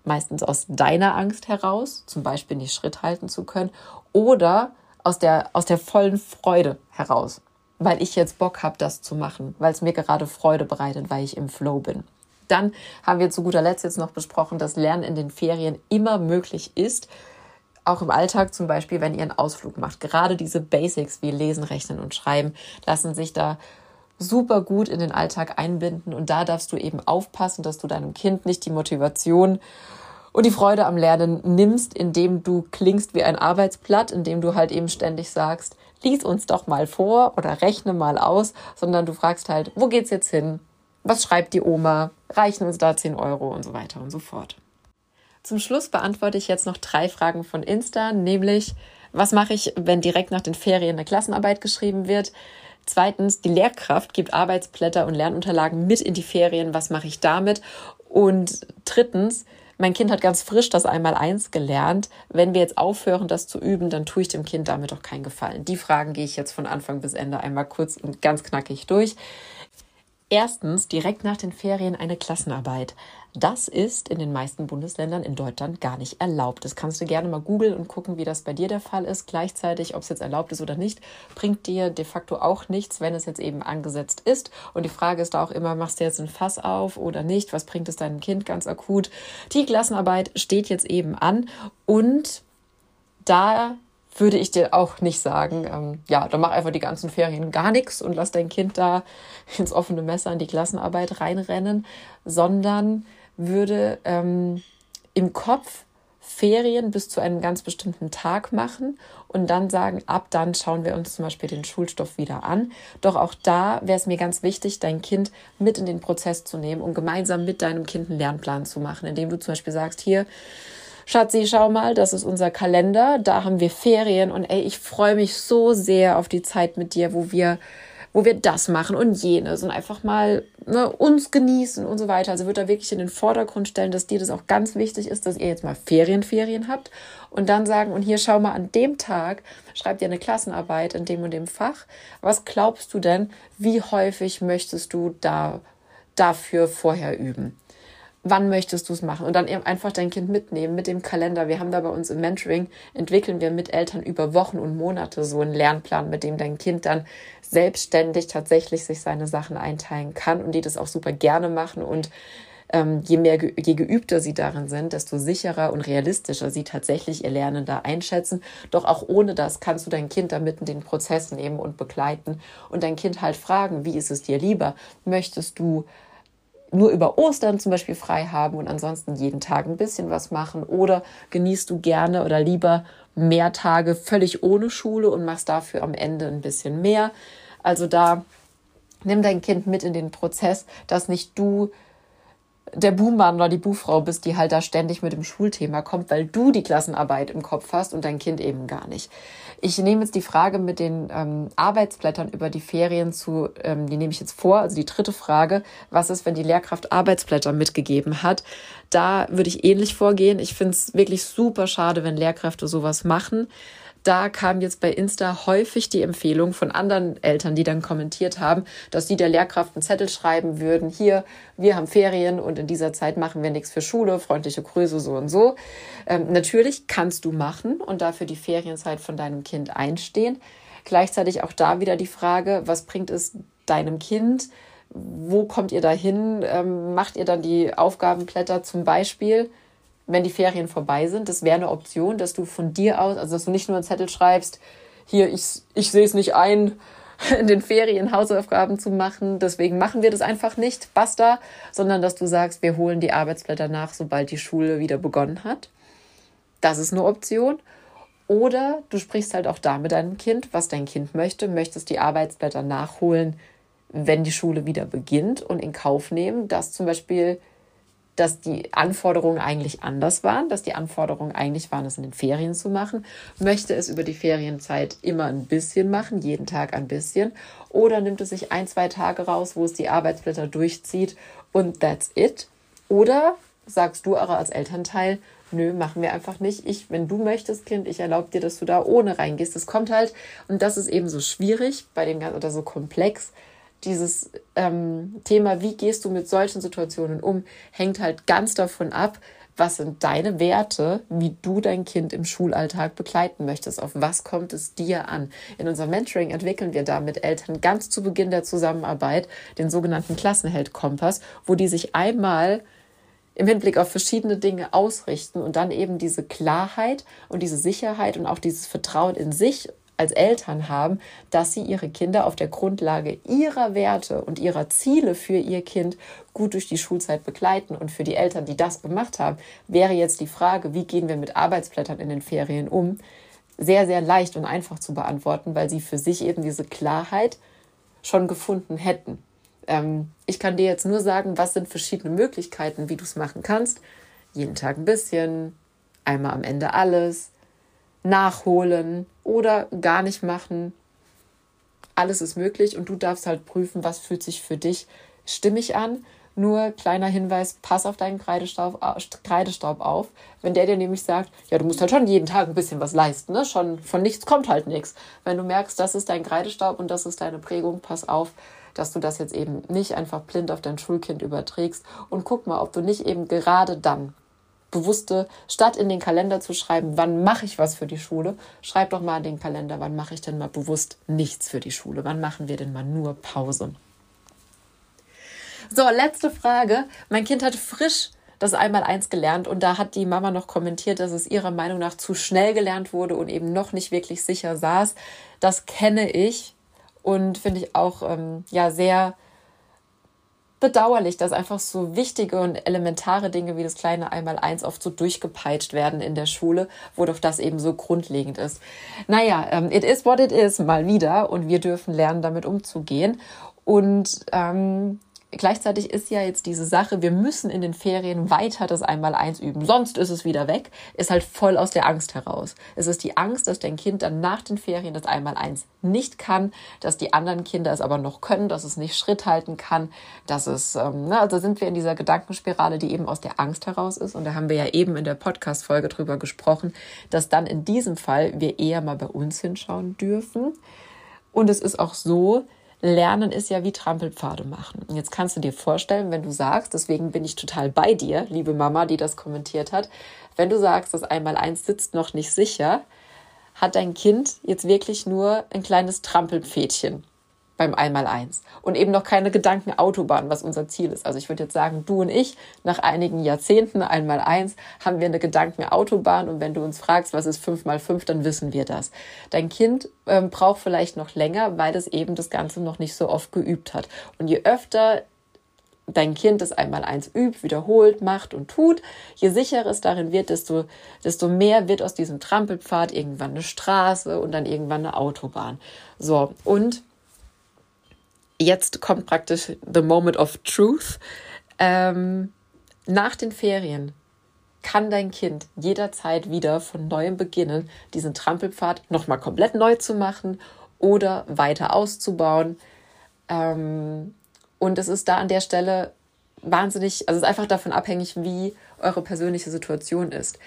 meistens aus deiner Angst heraus, zum Beispiel nicht Schritt halten zu können, oder aus der, aus der vollen Freude heraus, weil ich jetzt Bock habe, das zu machen, weil es mir gerade Freude bereitet, weil ich im Flow bin. Dann haben wir zu guter Letzt jetzt noch besprochen, dass Lernen in den Ferien immer möglich ist, auch im Alltag zum Beispiel, wenn ihr einen Ausflug macht. Gerade diese Basics wie Lesen, Rechnen und Schreiben lassen sich da super gut in den Alltag einbinden und da darfst du eben aufpassen, dass du deinem Kind nicht die Motivation und die Freude am Lernen nimmst, indem du klingst wie ein Arbeitsblatt, indem du halt eben ständig sagst, lies uns doch mal vor oder rechne mal aus, sondern du fragst halt, wo geht's jetzt hin? Was schreibt die Oma? Reichen uns da zehn Euro und so weiter und so fort. Zum Schluss beantworte ich jetzt noch drei Fragen von Insta, nämlich, was mache ich, wenn direkt nach den Ferien eine Klassenarbeit geschrieben wird? Zweitens, die Lehrkraft gibt Arbeitsblätter und Lernunterlagen mit in die Ferien. Was mache ich damit? Und drittens, mein Kind hat ganz frisch das Einmaleins gelernt. Wenn wir jetzt aufhören, das zu üben, dann tue ich dem Kind damit doch keinen Gefallen. Die Fragen gehe ich jetzt von Anfang bis Ende einmal kurz und ganz knackig durch. Erstens, direkt nach den Ferien eine Klassenarbeit. Das ist in den meisten Bundesländern in Deutschland gar nicht erlaubt. Das kannst du gerne mal googeln und gucken, wie das bei dir der Fall ist. Gleichzeitig, ob es jetzt erlaubt ist oder nicht, bringt dir de facto auch nichts, wenn es jetzt eben angesetzt ist. Und die Frage ist da auch immer, machst du jetzt ein Fass auf oder nicht? Was bringt es deinem Kind ganz akut? Die Klassenarbeit steht jetzt eben an und da würde ich dir auch nicht sagen, ähm, ja, dann mach einfach die ganzen Ferien gar nichts und lass dein Kind da ins offene Messer in die Klassenarbeit reinrennen, sondern würde ähm, im Kopf Ferien bis zu einem ganz bestimmten Tag machen und dann sagen, ab dann schauen wir uns zum Beispiel den Schulstoff wieder an. Doch auch da wäre es mir ganz wichtig, dein Kind mit in den Prozess zu nehmen und gemeinsam mit deinem Kind einen Lernplan zu machen, indem du zum Beispiel sagst, hier, Schatzi, schau mal, das ist unser Kalender, da haben wir Ferien und ey, ich freue mich so sehr auf die Zeit mit dir, wo wir, wo wir das machen und jenes und einfach mal ne, uns genießen und so weiter. Also wird da wirklich in den Vordergrund stellen, dass dir das auch ganz wichtig ist, dass ihr jetzt mal Ferien, Ferien habt und dann sagen, und hier schau mal, an dem Tag schreibt ihr eine Klassenarbeit in dem und dem Fach. Was glaubst du denn, wie häufig möchtest du da dafür vorher üben? Wann möchtest du es machen? Und dann eben einfach dein Kind mitnehmen mit dem Kalender. Wir haben da bei uns im Mentoring, entwickeln wir mit Eltern über Wochen und Monate so einen Lernplan, mit dem dein Kind dann selbstständig tatsächlich sich seine Sachen einteilen kann und die das auch super gerne machen. Und ähm, je mehr, je geübter sie darin sind, desto sicherer und realistischer sie tatsächlich ihr Lernen da einschätzen. Doch auch ohne das kannst du dein Kind da mitten in den Prozess nehmen und begleiten und dein Kind halt fragen, wie ist es dir lieber? Möchtest du nur über Ostern zum Beispiel frei haben und ansonsten jeden Tag ein bisschen was machen oder genießt du gerne oder lieber mehr Tage völlig ohne Schule und machst dafür am Ende ein bisschen mehr. Also da nimm dein Kind mit in den Prozess, dass nicht du der Buhmann oder die Buhfrau bist, die halt da ständig mit dem Schulthema kommt, weil du die Klassenarbeit im Kopf hast und dein Kind eben gar nicht. Ich nehme jetzt die Frage mit den ähm, Arbeitsblättern über die Ferien zu, ähm, die nehme ich jetzt vor, also die dritte Frage, was ist, wenn die Lehrkraft Arbeitsblätter mitgegeben hat? Da würde ich ähnlich vorgehen. Ich finde es wirklich super schade, wenn Lehrkräfte sowas machen. Da kam jetzt bei Insta häufig die Empfehlung von anderen Eltern, die dann kommentiert haben, dass die der Lehrkraft einen Zettel schreiben würden, hier, wir haben Ferien und in dieser Zeit machen wir nichts für Schule, freundliche Grüße, so und so. Ähm, natürlich kannst du machen und dafür die Ferienzeit von deinem Kind einstehen. Gleichzeitig auch da wieder die Frage, was bringt es deinem Kind? Wo kommt ihr da hin? Ähm, macht ihr dann die Aufgabenblätter zum Beispiel, wenn die Ferien vorbei sind? Das wäre eine Option, dass du von dir aus, also dass du nicht nur einen Zettel schreibst, hier, ich, ich sehe es nicht ein, in den Ferien Hausaufgaben zu machen, deswegen machen wir das einfach nicht, basta, sondern dass du sagst, wir holen die Arbeitsblätter nach, sobald die Schule wieder begonnen hat. Das ist eine Option. Oder du sprichst halt auch da mit deinem Kind, was dein Kind möchte, möchtest die Arbeitsblätter nachholen, wenn die Schule wieder beginnt und in Kauf nehmen, dass zum Beispiel dass die Anforderungen eigentlich anders waren, dass die Anforderungen eigentlich waren, es in den Ferien zu machen, möchte es über die Ferienzeit immer ein bisschen machen, jeden Tag ein bisschen, oder nimmt es sich ein, zwei Tage raus, wo es die Arbeitsblätter durchzieht und that's it. Oder sagst du aber als Elternteil, nö, machen wir einfach nicht. Ich, wenn du möchtest, Kind, ich erlaube dir, dass du da ohne reingehst. Das kommt halt, und das ist eben so schwierig bei dem Ganzen oder so komplex, dieses ähm, Thema, wie gehst du mit solchen Situationen um, hängt halt ganz davon ab, was sind deine Werte, wie du dein Kind im Schulalltag begleiten möchtest? Auf was kommt es dir an? In unserem Mentoring entwickeln wir da mit Eltern ganz zu Beginn der Zusammenarbeit den sogenannten Klassenheld-Kompass, wo die sich einmal im Hinblick auf verschiedene Dinge ausrichten und dann eben diese Klarheit und diese Sicherheit und auch dieses Vertrauen in sich als Eltern haben, dass sie ihre Kinder auf der Grundlage ihrer Werte und ihrer Ziele für ihr Kind gut durch die Schulzeit begleiten. Und für die Eltern, die das gemacht haben, wäre jetzt die Frage, wie gehen wir mit Arbeitsblättern in den Ferien um, sehr, sehr leicht und einfach zu beantworten, weil sie für sich eben diese Klarheit schon gefunden hätten. Ähm, ich kann dir jetzt nur sagen, was sind verschiedene Möglichkeiten, wie du es machen kannst. Jeden Tag ein bisschen, einmal am Ende alles, nachholen oder gar nicht machen. Alles ist möglich und du darfst halt prüfen, was fühlt sich für dich stimmig an. Nur kleiner Hinweis, pass auf deinen Kreidestaub, Kreidestaub auf. Wenn der dir nämlich sagt, ja, du musst halt schon jeden Tag ein bisschen was leisten, ne? Schon von nichts kommt halt nichts. Wenn du merkst, das ist dein Kreidestaub und das ist deine Prägung, pass auf, dass du das jetzt eben nicht einfach blind auf dein Schulkind überträgst und guck mal, ob du nicht eben gerade dann bewusste, statt in den Kalender zu schreiben, wann mache ich was für die Schule, schreib doch mal in den Kalender, wann mache ich denn mal bewusst nichts für die Schule, wann machen wir denn mal nur Pause. So, letzte Frage. Mein Kind hat frisch das Einmaleins gelernt und da hat die Mama noch kommentiert, dass es ihrer Meinung nach zu schnell gelernt wurde und eben noch nicht wirklich sicher saß. Das kenne ich und finde ich auch ähm, ja sehr bedauerlich, dass einfach so wichtige und elementare Dinge wie das kleine Einmaleins oft so durchgepeitscht werden in der Schule, wo doch das eben so grundlegend ist. Naja, ähm, it is what it is, mal wieder, und wir dürfen lernen, damit umzugehen. Und ähm, gleichzeitig ist ja jetzt diese Sache, wir müssen in den Ferien weiter das Einmaleins üben, sonst ist es wieder weg, ist halt voll aus der Angst heraus. Es ist die Angst, dass dein Kind dann nach den Ferien das Einmaleins nicht kann, dass die anderen Kinder es aber noch können, dass es nicht Schritt halten kann, dass es, ähm, ne, also sind wir in dieser Gedankenspirale, die eben aus der Angst heraus ist. Und da haben wir ja eben in der Podcast-Folge drüber gesprochen, dass dann in diesem Fall wir eher mal bei uns hinschauen dürfen. Und es ist auch so, Lernen ist ja wie Trampelpfade machen. Und jetzt kannst du dir vorstellen, wenn du sagst, deswegen bin ich total bei dir, liebe Mama, die das kommentiert hat, wenn du sagst, das Einmaleins sitzt noch nicht sicher, hat dein Kind jetzt wirklich nur ein kleines Trampelpfädchen beim Einmaleins und eben noch keine Gedankenautobahn, was unser Ziel ist. Also ich würde jetzt sagen, du und ich, nach einigen Jahrzehnten Einmaleins, haben wir eine Gedankenautobahn und wenn du uns fragst, was ist fünf mal fünf, dann wissen wir das. Dein Kind ähm, braucht vielleicht noch länger, weil es eben das Ganze noch nicht so oft geübt hat. Und je öfter dein Kind das Einmaleins übt, wiederholt, macht und tut, je sicherer es darin wird, desto, desto mehr wird aus diesem Trampelpfad irgendwann eine Straße und dann irgendwann eine Autobahn. So, und jetzt kommt praktisch the moment of truth. Ähm, nach den Ferien kann dein Kind jederzeit wieder von neuem beginnen, diesen Trampelpfad nochmal komplett neu zu machen oder weiter auszubauen. Ähm, und es ist da an der Stelle wahnsinnig, also es ist einfach davon abhängig, wie eure persönliche Situation ist.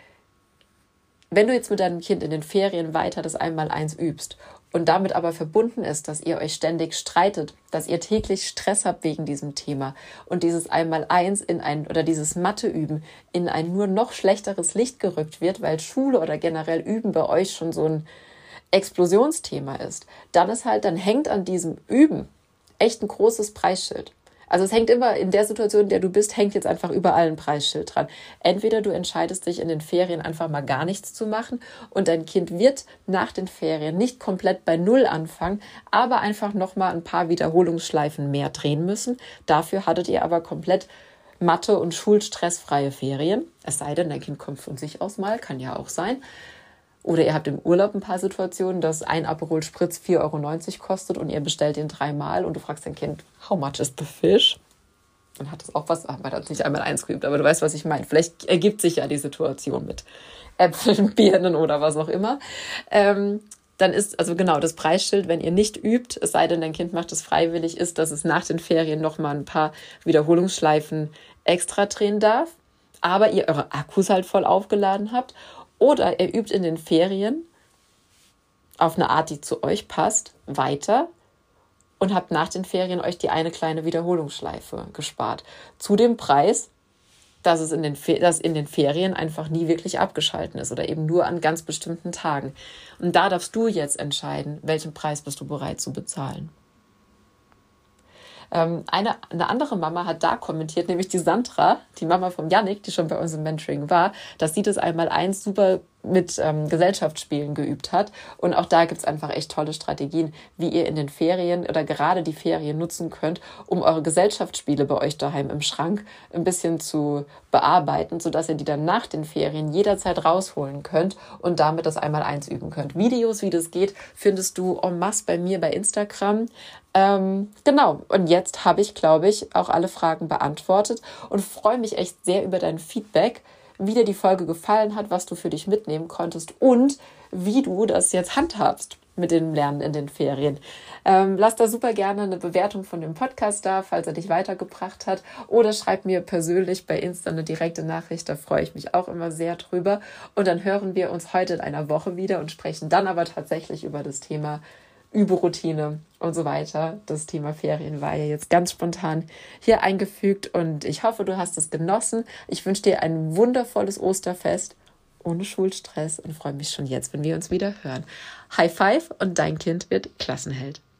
Wenn du jetzt mit deinem Kind in den Ferien weiter das Einmaleins übst und damit aber verbunden ist, dass ihr euch ständig streitet, dass ihr täglich Stress habt wegen diesem Thema und dieses Einmaleins in ein oder dieses Matheüben in ein nur noch schlechteres Licht gerückt wird, weil Schule oder generell Üben bei euch schon so ein Explosionsthema ist, dann ist halt, dann hängt an diesem Üben echt ein großes Preisschild. Also es hängt immer in der Situation, in der du bist, hängt jetzt einfach überall ein Preisschild dran. Entweder du entscheidest dich in den Ferien einfach mal gar nichts zu machen und dein Kind wird nach den Ferien nicht komplett bei Null anfangen, aber einfach nochmal ein paar Wiederholungsschleifen mehr drehen müssen. Dafür hattet ihr aber komplett Mathe- und schulstressfreie Ferien. Es sei denn, dein Kind kommt von sich aus mal, kann ja auch sein. Oder ihr habt im Urlaub ein paar Situationen, dass ein Aperol Spritz vier Euro neunzig kostet und ihr bestellt den dreimal und du fragst dein Kind, how much is the fish? Dann hat es auch was, man hat nicht einmal eins geübt, aber du weißt, was ich meine. Vielleicht ergibt sich ja die Situation mit Äpfeln, Birnen oder was auch immer. Ähm, dann ist, also genau, das Preisschild, wenn ihr nicht übt, es sei denn, dein Kind macht es freiwillig, ist, dass es nach den Ferien nochmal ein paar Wiederholungsschleifen extra drehen darf, aber ihr eure Akkus halt voll aufgeladen habt. Oder ihr übt in den Ferien auf eine Art, die zu euch passt, weiter und habt nach den Ferien euch die eine kleine Wiederholungsschleife gespart. Zu dem Preis, dass es in den, Fe- dass in den Ferien einfach nie wirklich abgeschalten ist oder eben nur an ganz bestimmten Tagen. Und da darfst du jetzt entscheiden, welchen Preis bist du bereit zu bezahlen. Ähm, eine, eine andere Mama hat da kommentiert, nämlich die Sandra, die Mama von Yannick, die schon bei uns im Mentoring war, dass sie das einmal eins super mit ähm, Gesellschaftsspielen geübt hat. Und auch da gibt's einfach echt tolle Strategien, wie ihr in den Ferien oder gerade die Ferien nutzen könnt, um eure Gesellschaftsspiele bei euch daheim im Schrank ein bisschen zu bearbeiten, sodass ihr die dann nach den Ferien jederzeit rausholen könnt und damit das einmal eins üben könnt. Videos, wie das geht, findest du en masse bei mir bei Instagram. Ähm, genau, und jetzt habe ich, glaube ich, auch alle Fragen beantwortet und freue mich echt sehr über dein Feedback, wie dir die Folge gefallen hat, was du für dich mitnehmen konntest und wie du das jetzt handhabst mit dem Lernen in den Ferien. Ähm, lass da super gerne eine Bewertung von dem Podcast da, falls er dich weitergebracht hat, oder schreib mir persönlich bei Insta eine direkte Nachricht, da freue ich mich auch immer sehr drüber. Und dann hören wir uns heute in einer Woche wieder und sprechen dann aber tatsächlich über das Thema Überroutine und so weiter. Das Thema Ferien war ja jetzt ganz spontan hier eingefügt und ich hoffe, du hast es genossen. Ich wünsche dir ein wundervolles Osterfest ohne Schulstress und freue mich schon jetzt, wenn wir uns wieder hören. High Five und dein Kind wird Klassenheld.